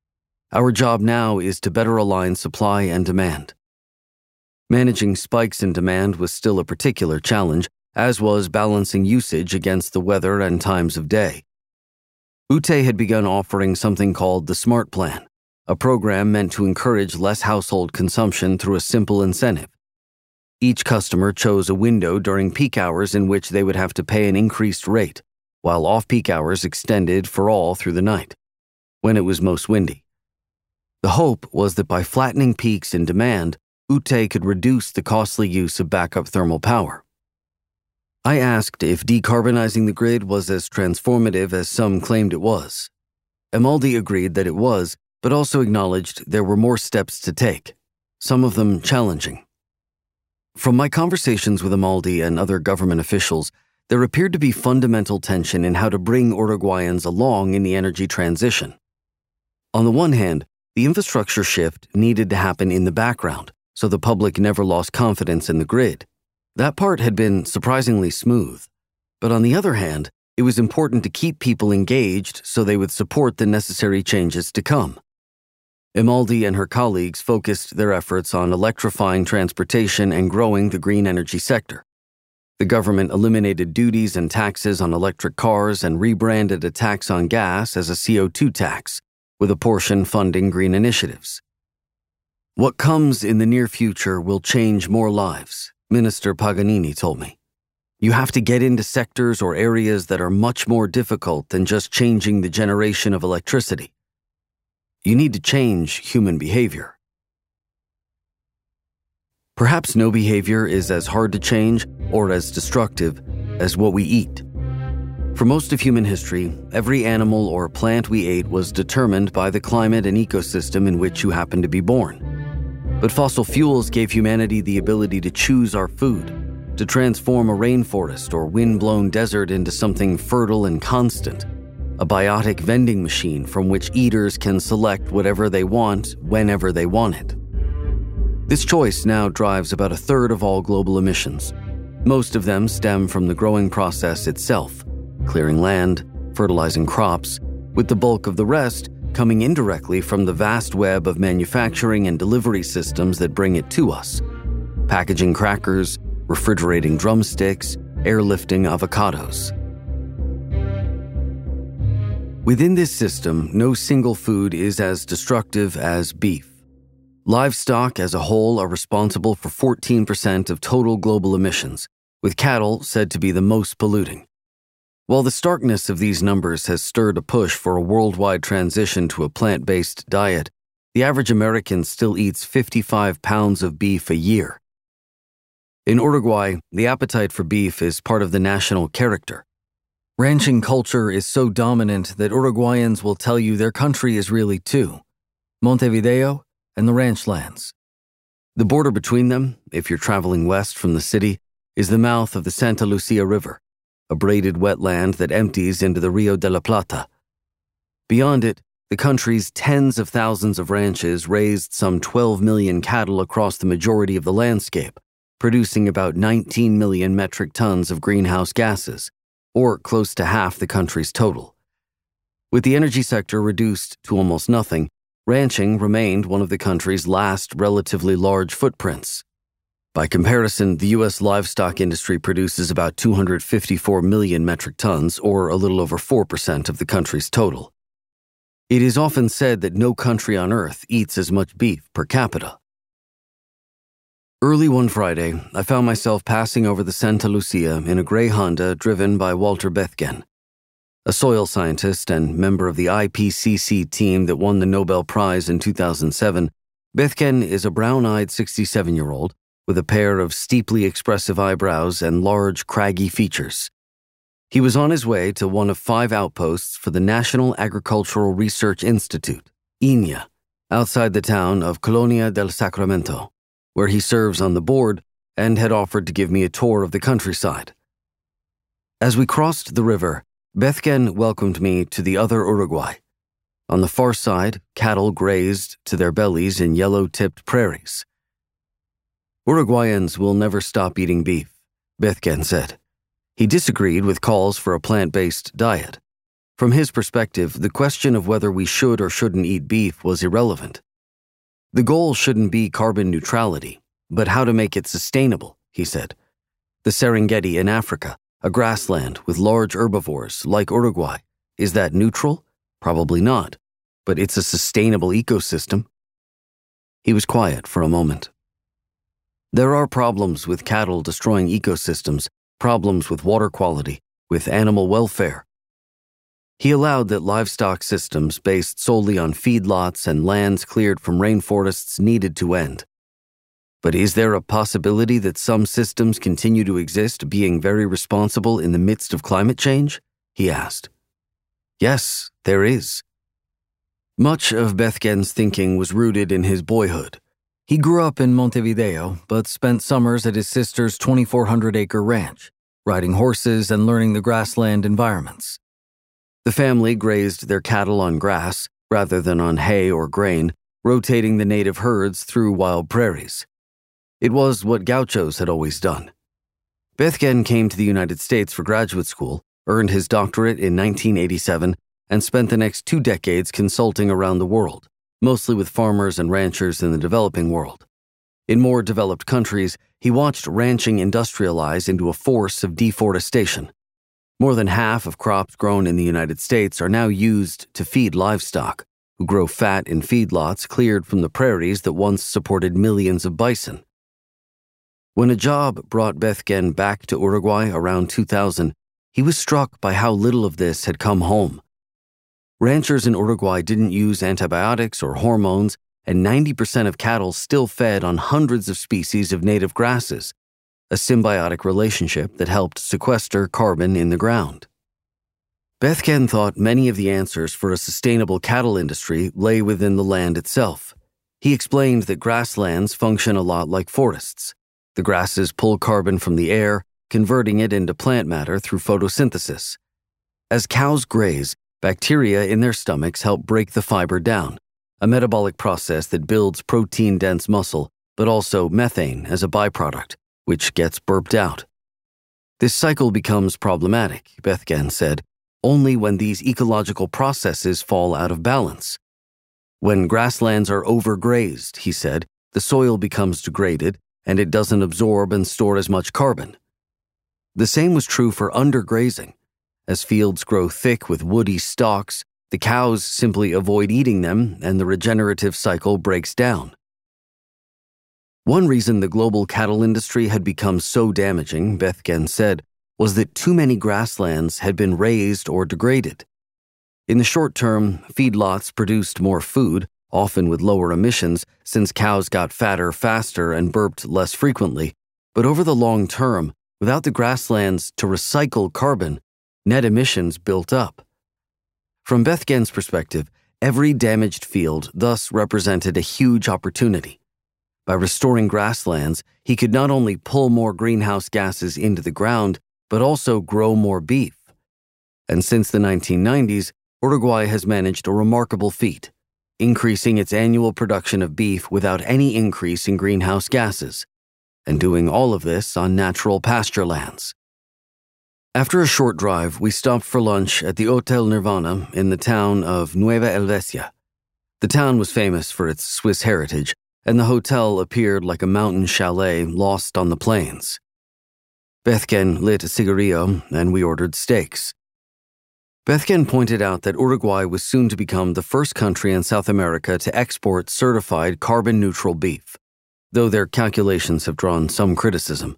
Our job now is to better align supply and demand. Managing spikes in demand was still a particular challenge, as was balancing usage against the weather and times of day. Ute had begun offering something called the Smart Plan, a program meant to encourage less household consumption through a simple incentive. Each customer chose a window during peak hours in which they would have to pay an increased rate, while off-peak hours extended for all through the night, when it was most windy. The hope was that by flattening peaks in demand, Ute could reduce the costly use of backup thermal power. I asked if decarbonizing the grid was as transformative as some claimed it was. Emaldi agreed that it was, but also acknowledged there were more steps to take, some of them challenging. From my conversations with Emaldi and other government officials, there appeared to be fundamental tension in how to bring Uruguayans along in the energy transition. On the one hand, the infrastructure shift needed to happen in the background, so the public never lost confidence in the grid. That part had been surprisingly smooth. But on the other hand, it was important to keep people engaged so they would support the necessary changes to come. Emaldi and her colleagues focused their efforts on electrifying transportation and growing the green energy sector. The government eliminated duties and taxes on electric cars and rebranded a tax on gas as a C O two tax, with a portion funding green initiatives. What comes in the near future will change more lives, Minister Paganini told me. You have to get into sectors or areas that are much more difficult than just changing the generation of electricity. You need to change human behavior. Perhaps no behavior is as hard to change or as destructive as what we eat. For most of human history, every animal or plant we ate was determined by the climate and ecosystem in which you happened to be born. But fossil fuels gave humanity the ability to choose our food, to transform a rainforest or wind-blown desert into something fertile and constant, a biotic vending machine from which eaters can select whatever they want whenever they want it. This choice now drives about a third of all global emissions. Most of them stem from the growing process itself, clearing land, fertilizing crops, with the bulk of the rest coming indirectly from the vast web of manufacturing and delivery systems that bring it to us. Packaging crackers, refrigerating drumsticks, airlifting avocados. Within this system, no single food is as destructive as beef. Livestock as a whole are responsible for fourteen percent of total global emissions, with cattle said to be the most polluting. While the starkness of these numbers has stirred a push for a worldwide transition to a plant-based diet, the average American still eats fifty-five pounds of beef a year. In Uruguay, the appetite for beef is part of the national character. Ranching culture is so dominant that Uruguayans will tell you their country is really two: Montevideo and the ranch lands. The border between them, if you're traveling west from the city, is the mouth of the Santa Lucia River, a braided wetland that empties into the Rio de la Plata. Beyond it, the country's tens of thousands of ranches raised some twelve million cattle across the majority of the landscape, producing about nineteen million metric tons of greenhouse gases, or close to half the country's total. With the energy sector reduced to almost nothing, ranching remained one of the country's last relatively large footprints. By comparison, the U S livestock industry produces about two hundred fifty-four million metric tons, or a little over four percent of the country's total. It is often said that no country on earth eats as much beef per capita. Early one Friday, I found myself passing over the Santa Lucia in a gray Honda driven by Walter Bethgen. A soil scientist and member of the I P C C team that won the Nobel Prize in two thousand seven, Bethgen is a brown-eyed sixty-seven-year-old with a pair of steeply expressive eyebrows and large, craggy features. He was on his way to one of five outposts for the National Agricultural Research Institute, I N A, outside the town of Colonia del Sacramento, where he serves on the board and had offered to give me a tour of the countryside. As we crossed the river, Bethgen welcomed me to the other Uruguay. On the far side, cattle grazed to their bellies in yellow-tipped prairies. Uruguayans will never stop eating beef, Bethgen said. He disagreed with calls for a plant-based diet. From his perspective, the question of whether we should or shouldn't eat beef was irrelevant. The goal shouldn't be carbon neutrality, but how to make it sustainable, he said. The Serengeti in Africa, a grassland with large herbivores like Uruguay, is that neutral? Probably not, but it's a sustainable ecosystem. He was quiet for a moment. There are problems with cattle destroying ecosystems, problems with water quality, with animal welfare. He allowed that livestock systems based solely on feedlots and lands cleared from rainforests needed to end. But is there a possibility that some systems continue to exist, being very responsible in the midst of climate change? He asked. Yes, there is. Much of Bethgen's thinking was rooted in his boyhood. He grew up in Montevideo, but spent summers at his sister's twenty-four hundred acre ranch, riding horses and learning the grassland environments. The family grazed their cattle on grass rather than on hay or grain, rotating the native herds through wild prairies. It was what gauchos had always done. Bethgen came to the United States for graduate school, earned his doctorate in nineteen eighty-seven, and spent the next two decades consulting around the world, mostly with farmers and ranchers in the developing world. In more developed countries, he watched ranching industrialize into a force of deforestation. More than half of crops grown in the United States are now used to feed livestock, who grow fat in feedlots cleared from the prairies that once supported millions of bison. When a job brought Bethgen back to Uruguay around two thousand, he was struck by how little of this had come home. Ranchers in Uruguay didn't use antibiotics or hormones, and ninety percent of cattle still fed on hundreds of species of native grasses, a symbiotic relationship that helped sequester carbon in the ground. Bethgen thought many of the answers for a sustainable cattle industry lay within the land itself. He explained that grasslands function a lot like forests. The grasses pull carbon from the air, converting it into plant matter through photosynthesis. As cows graze, bacteria in their stomachs help break the fiber down, a metabolic process that builds protein-dense muscle, but also methane as a byproduct, which gets burped out. This cycle becomes problematic, Bethgen said, only when these ecological processes fall out of balance. When grasslands are overgrazed, he said, the soil becomes degraded, and it doesn't absorb and store as much carbon. The same was true for undergrazing. As fields grow thick with woody stalks, the cows simply avoid eating them, and the regenerative cycle breaks down. One reason the global cattle industry had become so damaging, Bethgen said, was that too many grasslands had been razed or degraded. In the short term, feedlots produced more food, often with lower emissions, since cows got fatter faster and burped less frequently. But over the long term, without the grasslands to recycle carbon, net emissions built up. From Bethgen's perspective, every damaged field thus represented a huge opportunity. By restoring grasslands, he could not only pull more greenhouse gases into the ground, but also grow more beef. And since the nineteen nineties, Uruguay has managed a remarkable feat, increasing its annual production of beef without any increase in greenhouse gases, and doing all of this on natural pasture lands. After a short drive, we stopped for lunch at the Hotel Nirvana in the town of Nueva Helvecia. The town was famous for its Swiss heritage, and the hotel appeared like a mountain chalet lost on the plains. Bethgen lit a cigarillo, and we ordered steaks. Bethgen pointed out that Uruguay was soon to become the first country in South America to export certified carbon-neutral beef, though their calculations have drawn some criticism.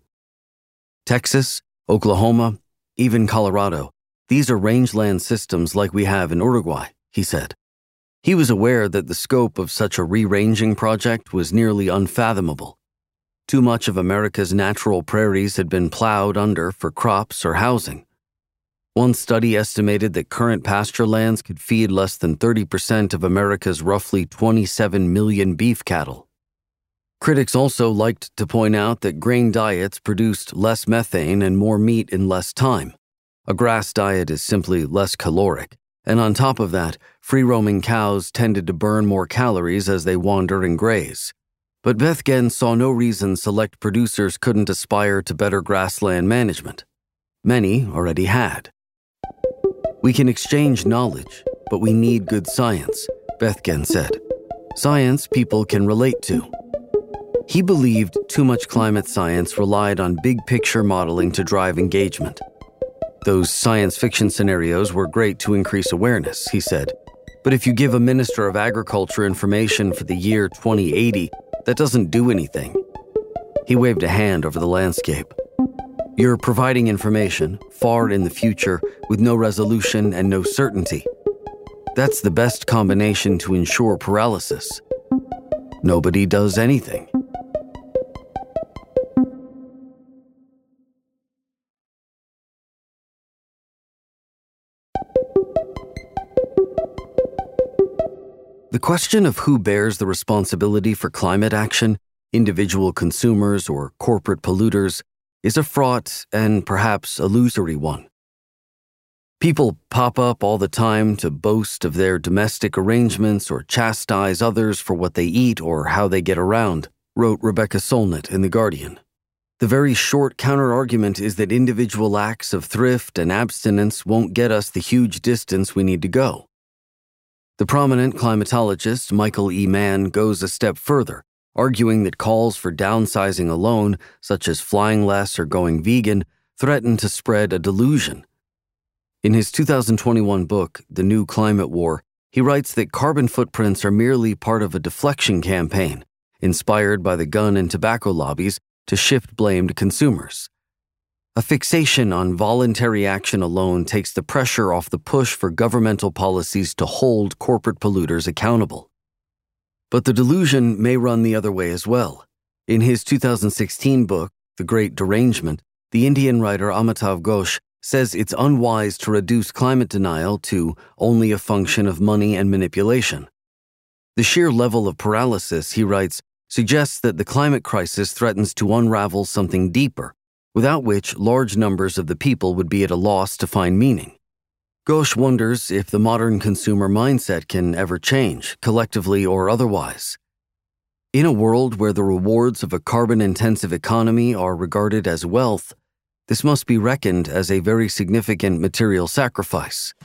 Texas, Oklahoma, even Colorado, these are rangeland systems like we have in Uruguay, he said. He was aware that the scope of such a re-ranging project was nearly unfathomable. Too much of America's natural prairies had been plowed under for crops or housing. One study estimated that current pasture lands could feed less than thirty percent of America's roughly twenty-seven million beef cattle. Critics also liked to point out that grain diets produced less methane and more meat in less time. A grass diet is simply less caloric, and on top of that, free-roaming cows tended to burn more calories as they wander and graze. But Bethgen saw no reason select producers couldn't aspire to better grassland management. Many already had. We can exchange knowledge, but we need good science, Bethgen said. Science people can relate to. He believed too much climate science relied on big-picture modeling to drive engagement. Those science fiction scenarios were great to increase awareness, he said. But if you give a Minister of Agriculture information for the year twenty eighty, that doesn't do anything. He waved a hand over the landscape. You're providing information far in the future with no resolution and no certainty. That's the best combination to ensure paralysis. Nobody does anything. The question of who bears the responsibility for climate action, individual consumers or corporate polluters, is a fraught and perhaps illusory one. People pop up all the time to boast of their domestic arrangements or chastise others for what they eat or how they get around, wrote Rebecca Solnit in The Guardian. The very short counter-argument is that individual acts of thrift and abstinence won't get us the huge distance we need to go. The prominent climatologist Michael E. Mann goes a step further, arguing that calls for downsizing alone, such as flying less or going vegan, threaten to spread a delusion. In his two thousand twenty-one book, The New Climate War, he writes that carbon footprints are merely part of a deflection campaign, inspired by the gun and tobacco lobbies to shift blame to consumers. A fixation on voluntary action alone takes the pressure off the push for governmental policies to hold corporate polluters accountable. But the delusion may run the other way as well. In his two thousand sixteen book, The Great Derangement, the Indian writer Amitav Ghosh says it's unwise to reduce climate denial to only a function of money and manipulation. The sheer level of paralysis, he writes, suggests that the climate crisis threatens to unravel something deeper, without which large numbers of the people would be at a loss to find meaning. Ghosh wonders if the modern consumer mindset can ever change, collectively or otherwise. In a world where the rewards of a carbon-intensive economy are regarded as wealth, this must be reckoned as a very significant material sacrifice.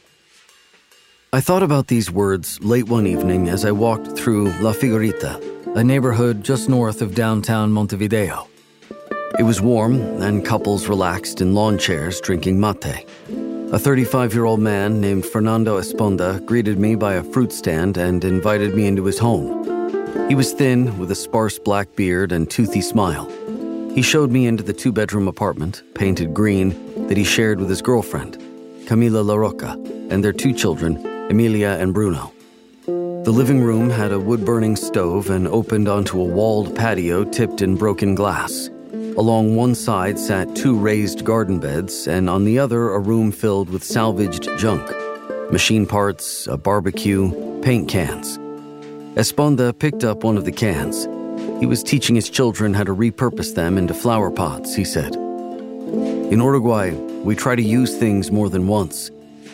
I thought about these words late one evening as I walked through La Figurita, a neighborhood just north of downtown Montevideo. It was warm, and couples relaxed in lawn chairs drinking mate. A thirty-five-year-old man named Fernando Esponda greeted me by a fruit stand and invited me into his home. He was thin, with a sparse black beard and toothy smile. He showed me into the two-bedroom apartment, painted green, that he shared with his girlfriend, Camila La Roca, and their two children, Emilia and Bruno. The living room had a wood-burning stove and opened onto a walled patio tipped in broken glass. Along one side sat two raised garden beds, and on the other a room filled with salvaged junk, machine parts, a barbecue, paint cans. Esponda picked up one of the cans. He was teaching his children how to repurpose them into flower pots, he said. In Uruguay, we try to use things more than once.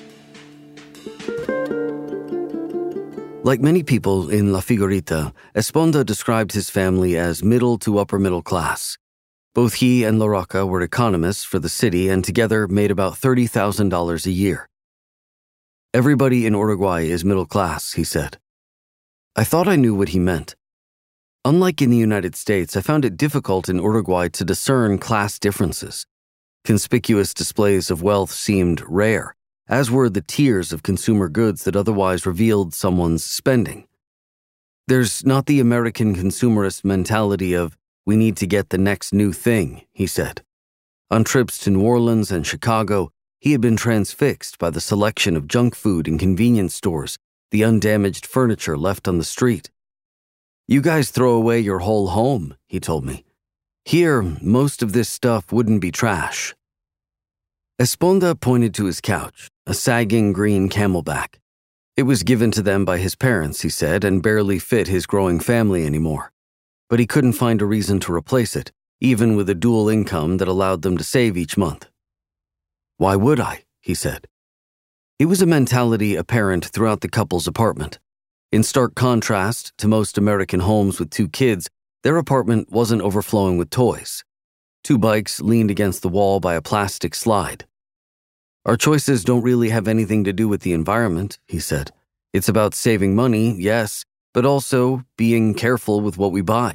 Like many people in La Figurita, Esponda described his family as middle to upper middle class. Both he and La Roca were economists for the city and together made about thirty thousand dollars a year. Everybody in Uruguay is middle class, he said. I thought I knew what he meant. Unlike in the United States, I found it difficult in Uruguay to discern class differences. Conspicuous displays of wealth seemed rare, as were the tiers of consumer goods that otherwise revealed someone's spending. There's not the American consumerist mentality of, we need to get the next new thing, he said. On trips to New Orleans and Chicago, he had been transfixed by the selection of junk food in convenience stores, the undamaged furniture left on the street. You guys throw away your whole home, he told me. Here, most of this stuff wouldn't be trash. Esponda pointed to his couch, a sagging green Camelback. It was given to them by his parents, he said, and barely fit his growing family anymore. But he couldn't find a reason to replace it, even with a dual income that allowed them to save each month. Why would I? He said. It was a mentality apparent throughout the couple's apartment. In stark contrast to most American homes with two kids, their apartment wasn't overflowing with toys. Two bikes leaned against the wall by a plastic slide. Our choices don't really have anything to do with the environment, he said. It's about saving money, yes, but also being careful with what we buy.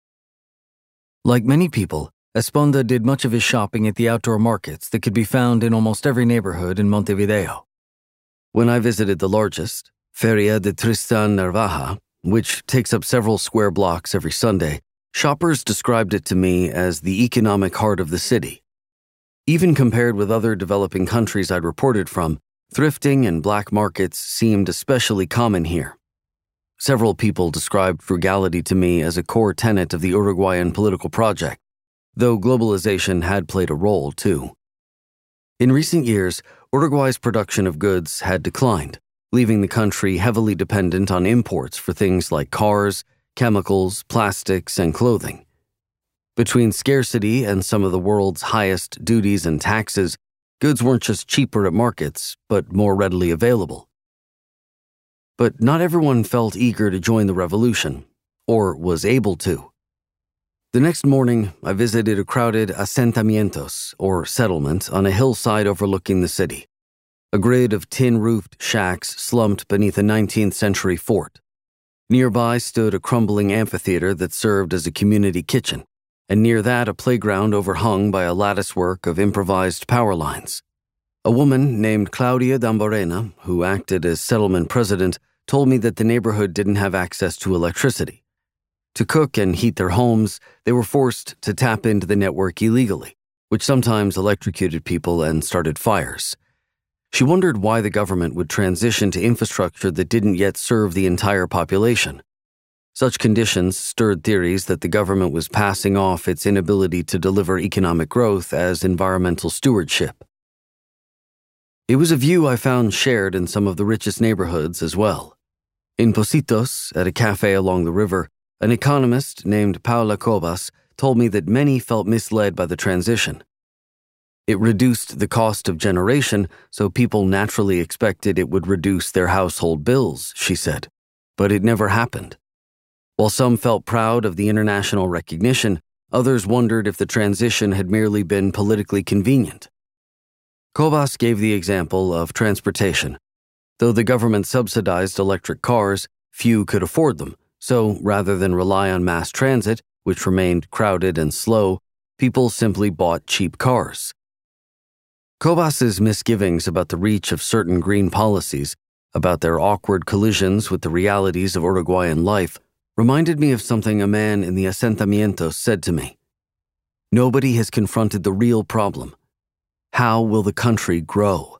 Like many people, Esponda did much of his shopping at the outdoor markets that could be found in almost every neighborhood in Montevideo. When I visited the largest, Feria de Tristan Narvaja, which takes up several square blocks every Sunday, shoppers described it to me as the economic heart of the city. Even compared with other developing countries I'd reported from, thrifting and black markets seemed especially common here. Several people described frugality to me as a core tenet of the Uruguayan political project, though globalization had played a role too. In recent years, Uruguay's production of goods had declined, leaving the country heavily dependent on imports for things like cars, chemicals, plastics, and clothing. Between scarcity and some of the world's highest duties and taxes, goods weren't just cheaper at markets, but more readily available. But not everyone felt eager to join the revolution, or was able to. The next morning, I visited a crowded asentamientos, or settlement, on a hillside overlooking the city. A grid of tin-roofed shacks slumped beneath a nineteenth century fort. Nearby stood a crumbling amphitheater that served as a community kitchen, and near that a playground overhung by a latticework of improvised power lines. A woman named Claudia Damborena, who acted as settlement president, told me that the neighborhood didn't have access to electricity. To cook and heat their homes, they were forced to tap into the network illegally, which sometimes electrocuted people and started fires. She wondered why the government would transition to infrastructure that didn't yet serve the entire population. Such conditions stirred theories that the government was passing off its inability to deliver economic growth as environmental stewardship. It was a view I found shared in some of the richest neighborhoods as well. In Pocitos, at a cafe along the river, an economist named Paula Cobas told me that many felt misled by the transition. It reduced the cost of generation, so people naturally expected it would reduce their household bills, she said. But it never happened. While some felt proud of the international recognition, others wondered if the transition had merely been politically convenient. Cobas gave the example of transportation. Though the government subsidized electric cars, few could afford them, so rather than rely on mass transit, which remained crowded and slow, people simply bought cheap cars. Cobas's misgivings about the reach of certain green policies, about their awkward collisions with the realities of Uruguayan life, reminded me of something a man in the asentamientos said to me. Nobody has confronted the real problem. How will the country grow?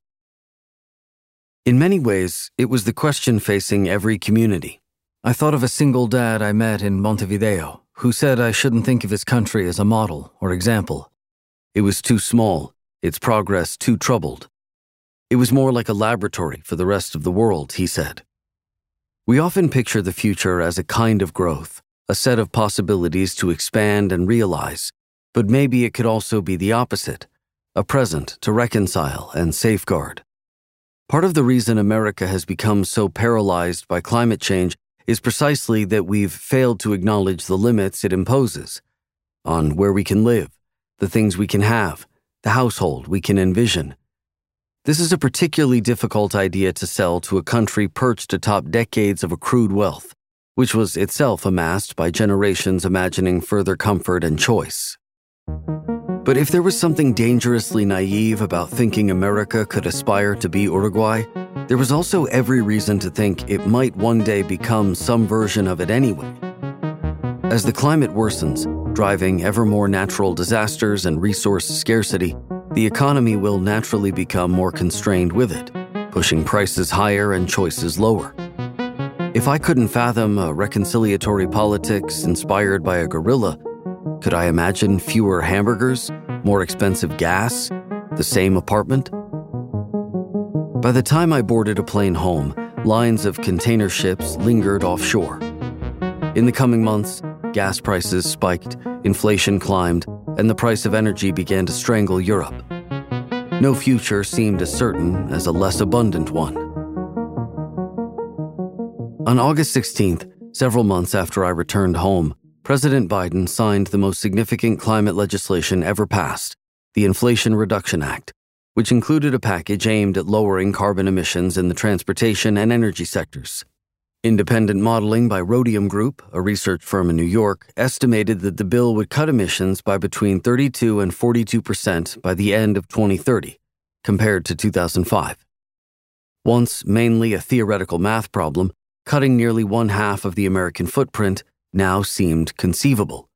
In many ways, it was the question facing every community. I thought of a single dad I met in Montevideo who said I shouldn't think of his country as a model or example. It was too small, its progress too troubled. It was more like a laboratory for the rest of the world, he said. We often picture the future as a kind of growth, a set of possibilities to expand and realize, but maybe it could also be the opposite, a present to reconcile and safeguard. Part of the reason America has become so paralyzed by climate change is precisely that we've failed to acknowledge the limits it imposes on where we can live, the things we can have, the household we can envision. This is a particularly difficult idea to sell to a country perched atop decades of accrued wealth, which was itself amassed by generations imagining further comfort and choice. But if there was something dangerously naive about thinking America could aspire to be Uruguay, there was also every reason to think it might one day become some version of it anyway. As the climate worsens, driving ever more natural disasters and resource scarcity, the economy will naturally become more constrained with it, pushing prices higher and choices lower. If I couldn't fathom a reconciliatory politics inspired by a guerrilla, could I imagine fewer hamburgers, more expensive gas, the same apartment? By the time I boarded a plane home, lines of container ships lingered offshore. In the coming months, gas prices spiked, inflation climbed, and the price of energy began to strangle Europe. No future seemed as certain as a less abundant one. On August sixteenth, several months after I returned home, President Biden signed the most significant climate legislation ever passed, the Inflation Reduction Act, which included a package aimed at lowering carbon emissions in the transportation and energy sectors. Independent modeling by Rhodium Group, a research firm in New York, estimated that the bill would cut emissions by between thirty-two and forty-two percent by the end of twenty thirty, compared to two thousand five. Once mainly a theoretical math problem, cutting nearly one half of the American footprint now seemed conceivable.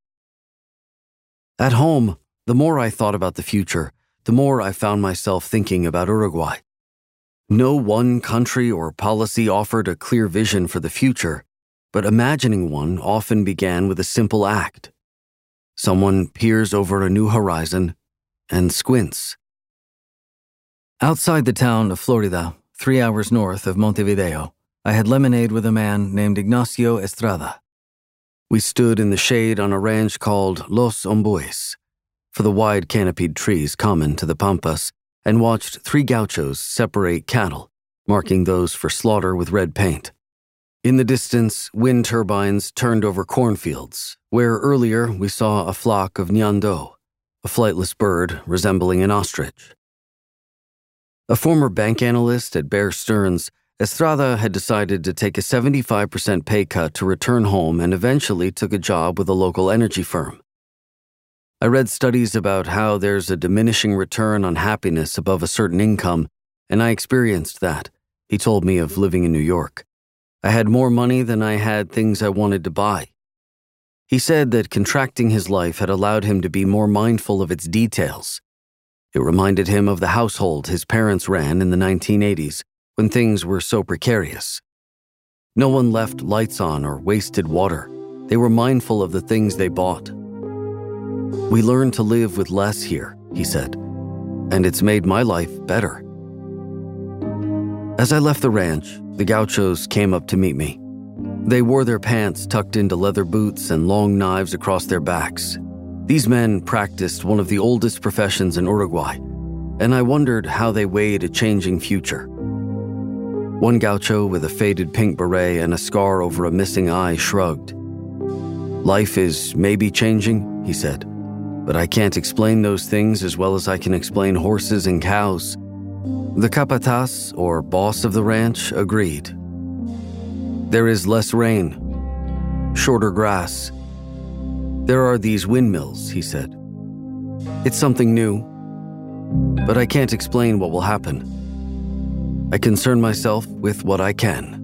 At home, the more I thought about the future, the more I found myself thinking about Uruguay. No one country or policy offered a clear vision for the future, but imagining one often began with a simple act. Someone peers over a new horizon and squints. Outside the town of Florida, three hours north of Montevideo, I had lemonade with a man named Ignacio Estrada. We stood in the shade on a ranch called Los Ombues, for the wide canopied trees common to the Pampas, and watched three gauchos separate cattle, marking those for slaughter with red paint. In the distance, wind turbines turned over cornfields, where earlier we saw a flock of ñandó, a flightless bird resembling an ostrich. A former bank analyst at Bear Stearns, Estrada had decided to take a seventy-five percent pay cut to return home and eventually took a job with a local energy firm. I read studies about how there's a diminishing return on happiness above a certain income, and I experienced that. He told me of living in New York. I had more money than I had things I wanted to buy. He said that contracting his life had allowed him to be more mindful of its details. It reminded him of the household his parents ran in the nineteen eighties, when things were so precarious. No one left lights on or wasted water. They were mindful of the things they bought. We learned to live with less here, he said, and it's made my life better. As I left the ranch, the gauchos came up to meet me. They wore their pants tucked into leather boots and long knives across their backs. These men practiced one of the oldest professions in Uruguay, and I wondered how they weighed a changing future. One gaucho with a faded pink beret and a scar over a missing eye shrugged. Life is maybe changing, he said, but I can't explain those things as well as I can explain horses and cows. The capataz, or boss of the ranch, agreed. There is less rain, shorter grass. There are these windmills, he said. It's something new, but I can't explain what will happen. I concern myself with what I can.